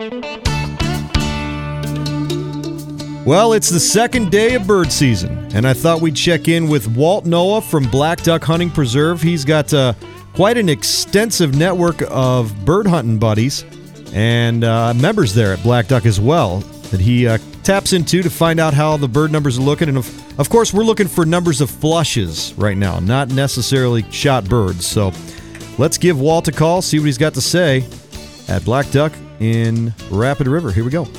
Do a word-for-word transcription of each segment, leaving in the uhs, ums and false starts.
Well, it's the second day of bird season, and I thought we'd check in with Walt Noah from Black Duck Hunting Preserve. He's got uh, quite an extensive network of bird hunting buddies and uh, members there at Black Duck as well that he uh, taps into to find out how the bird numbers are looking. And of, of course, we're looking for numbers of flushes right now, not necessarily shot birds. So let's give Walt a call, see what he's got to say at Black Duck in Rapid River. Here we go.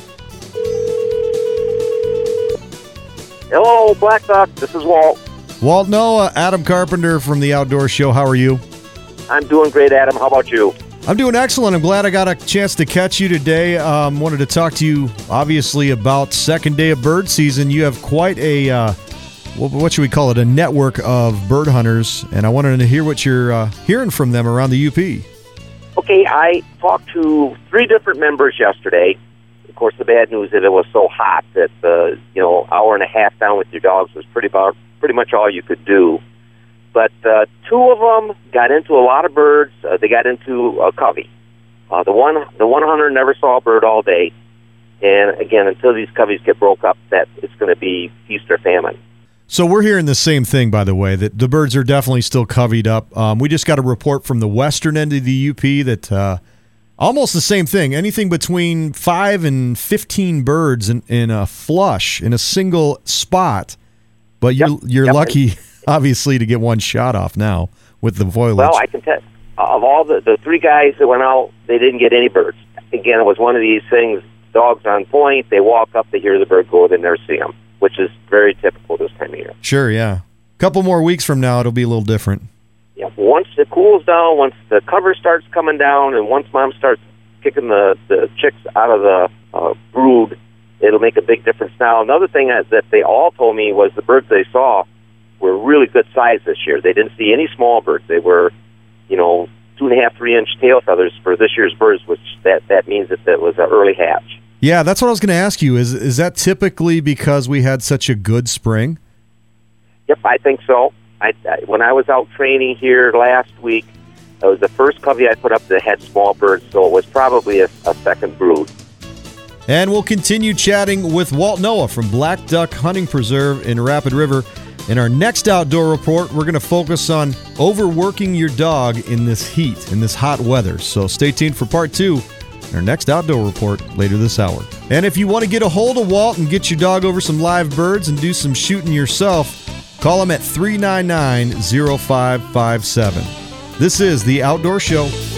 Hello, Black Duck. This is Walt. Walt Noah, Adam Carpenter from the Outdoor Show. How are you? I'm doing great, Adam. How about you? I'm doing excellent. I'm glad I got a chance to catch you today. Um, wanted to talk to you, obviously, about second day of bird season. You have quite a, uh, what should we call it, a network of bird hunters, and I wanted to hear what you're uh, hearing from them around the U P. Okay, I talked to three different members yesterday. Of course, the bad news is that it was so hot that uh, you know, hour and a half down with your dogs was pretty about pretty much all you could do. But uh, two of them got into a lot of birds. Uh, they got into a covey. Uh, the one the one hunter never saw a bird all day, and again, until these coveys get broke up, that it's going to be feast or famine. So we're hearing the same thing, by the way, that the birds are definitely still covied up. Um, we just got a report from the western end of the U P that. Uh, Almost the same thing. Anything between five and fifteen birds in, in a flush in a single spot. But you're yep. you're yep. lucky, obviously, to get one shot off now with the foliage. Well, I can tell of all the the three guys that went out, they didn't get any birds. Again, it was one of these things. Dogs on point. They walk up, they hear the bird go, they never see them, which is very typical this time of year. Sure, yeah. A couple more weeks from now, it'll be a little different. Yeah, once it cools down, once the cover starts coming down, and once Mom starts kicking the, the chicks out of the uh, brood, it'll make a big difference. Now, another thing that, that they all told me was the birds they saw were really good size this year. They didn't see any small birds. They were, you know, two and a half, three inch tail feathers for this year's birds, which that, that means that it was an early hatch. Yeah, that's what I was going to ask you. Is is that typically because we had such a good spring? Yep, I think so. I, I, when I was out training here last week, it was the first covey I put up that had small birds, so it was probably a, a second brood. And we'll continue chatting with Walt Noah from Black Duck Hunting Preserve in Rapid River. In our next outdoor report, we're going to focus on overworking your dog in this heat, in this hot weather. So stay tuned for part two in our next outdoor report later this hour. And if you want to get a hold of Walt and get your dog over some live birds and do some shooting yourself, call him at three nine nine, zero five five seven. This is The Outdoor Show.